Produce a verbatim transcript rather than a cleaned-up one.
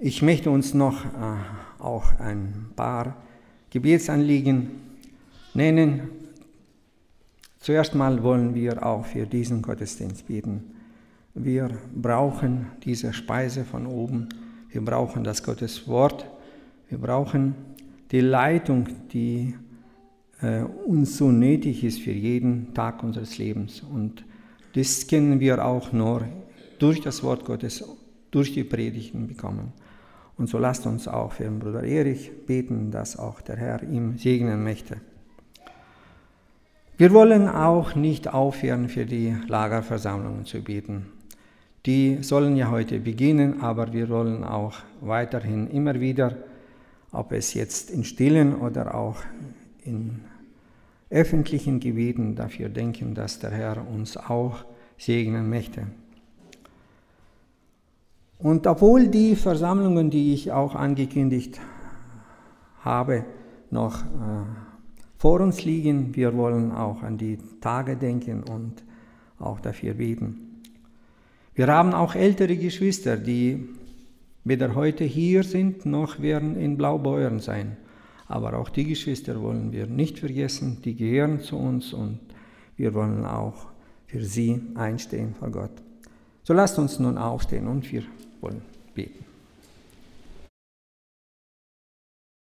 Ich möchte uns noch äh, auch ein paar Gebetsanliegen nennen. Zuerst mal wollen wir auch für diesen Gottesdienst beten. Wir brauchen diese Speise von oben. Wir brauchen das Gotteswort. Wir brauchen die Leitung, die äh, uns so nötig ist für jeden Tag unseres Lebens. Und das können wir auch nur durch das Wort Gottes, durch die Predigten bekommen. Und so lasst uns auch für den Bruder Erich beten, dass auch der Herr ihm segnen möchte. Wir wollen auch nicht aufhören, für die Lagerversammlungen zu beten. Die sollen ja heute beginnen, aber wir wollen auch weiterhin immer wieder, ob es jetzt in stillen oder auch in öffentlichen Gebeten, dafür denken, dass der Herr uns auch segnen möchte. Und obwohl die Versammlungen, die ich auch angekündigt habe, noch äh, vor uns liegen, wir wollen auch an die Tage denken und auch dafür beten. Wir haben auch ältere Geschwister, die weder heute hier sind, noch werden in Blaubeuren sein. Aber auch die Geschwister wollen wir nicht vergessen, die gehören zu uns und wir wollen auch für sie einstehen vor Gott. So lasst uns nun aufstehen und wir wollen beten.